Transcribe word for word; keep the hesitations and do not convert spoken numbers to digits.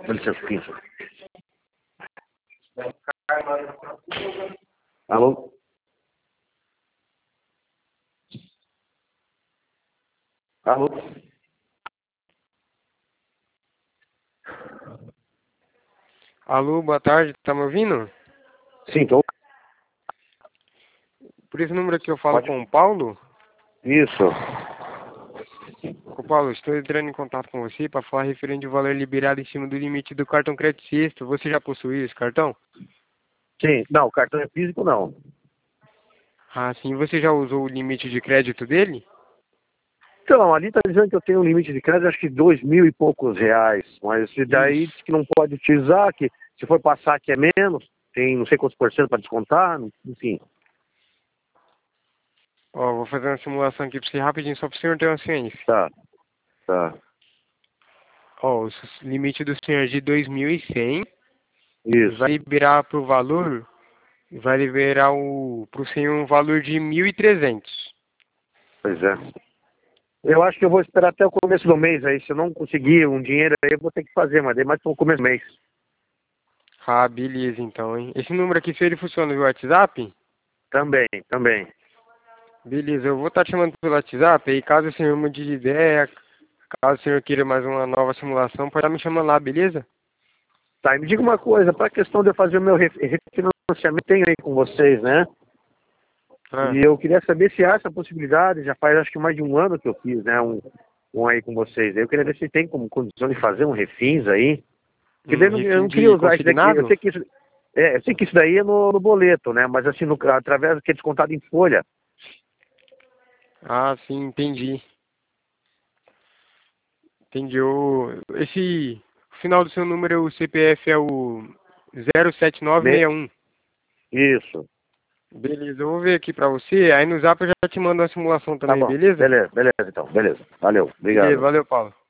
Dá licença um pouquinho. Alô? Alô? Alô, boa tarde, tá me ouvindo? Sim, tô. Por esse número aqui eu falo Pode. com o Paulo. Isso. Ô Paulo, estou entrando em contato com você para falar referente ao valor liberado em cima do limite do cartão crédito sexto. Você já possui esse cartão? Sim, não, o cartão é físico não. Ah, sim. Você já usou o limite de crédito dele? Então, ali tá dizendo que eu tenho um limite de crédito, acho que dois mil e poucos reais. Mas se daí diz Isso. que não pode utilizar, que se for passar que é menos, tem não sei quantos por cento para descontar, enfim. Ó, vou fazer uma simulação aqui para você rapidinho, só para o senhor ter uma ciência. Tá, tá. Ó, o limite do senhor é de dois mil e cem. Isso. Vai liberar para o valor, vai liberar o, para o senhor um valor de mil e trezentos. Pois é. Eu acho que eu vou esperar até o começo do mês aí. Se eu não conseguir um dinheiro aí, eu vou ter que fazer, mas daí mais pro começo do mês. Ah, beleza então, hein? Esse número aqui, se ele funciona no WhatsApp? Também, também. Beleza, eu vou estar te chamando pelo WhatsApp e caso o senhor mude de ideia, caso o senhor queira mais uma nova simulação, pode estar me chamando lá, beleza? Tá, e me diga uma coisa, para a questão de eu fazer o meu ref- refinanciamento, tenho aí com vocês, né? Ah, E eu queria saber se há essa possibilidade, já faz acho que mais de um ano que eu fiz, né? Um, um aí com vocês. Eu queria ver se tem como condição de fazer um refins aí. Porque daí um eu não, eu refim não queria de usar isso daqui. Eu consignado? sei que isso, é, eu sei que isso daí é no, no boleto, né? Mas assim, no, através do que é descontado em folha. Ah, sim, entendi. Entendi. O, esse, o final do seu número, o C P F é o zero sete nove Me- seis um. isso. Beleza, eu vou ver aqui pra você, aí no Zap eu já te mando uma simulação Tá também, bom. beleza? Beleza, beleza então. Beleza. Valeu. Beleza, Obrigado. valeu, Paulo.